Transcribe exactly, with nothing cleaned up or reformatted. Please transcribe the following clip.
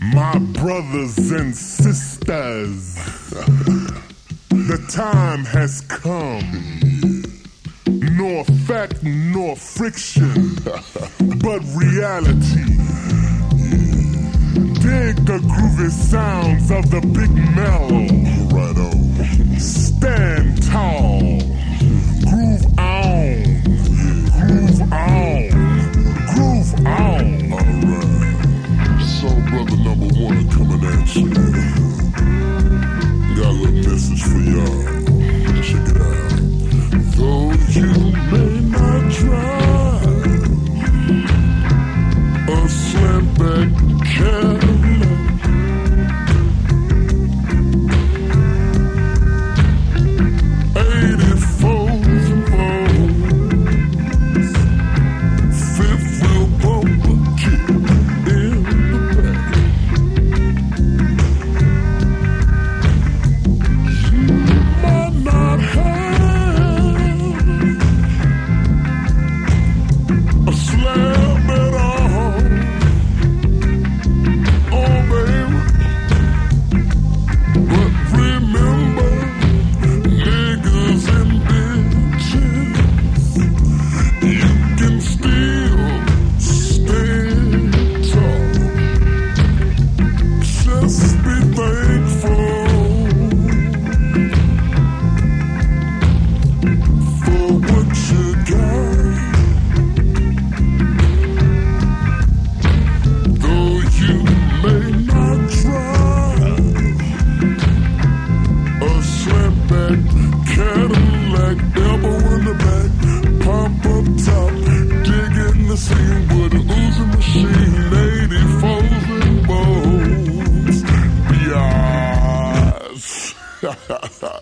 My brothers and sisters, the time has come. Nor fact nor friction, but reality. Dig the groovy sounds of the big mellow. Right on. Stand tall. Groove on. Groove on. Groove on. Alright. Soul Brother number one coming at you. Got a little message for y'all. Check it out. Though you may not drive a slamback Cadillac, eighty-fours and fours, fifth wheel bumper kick in the back. You might not have a slab at all, oh baby. But remember, niggas and bitches, you can still stand tall. Just be thankful for what you got. Though you may not drive a slamback Cadillac, elbow in the back, pump up top, dig in the scene with an Uzi machine, eighty-fours and bows, biatch.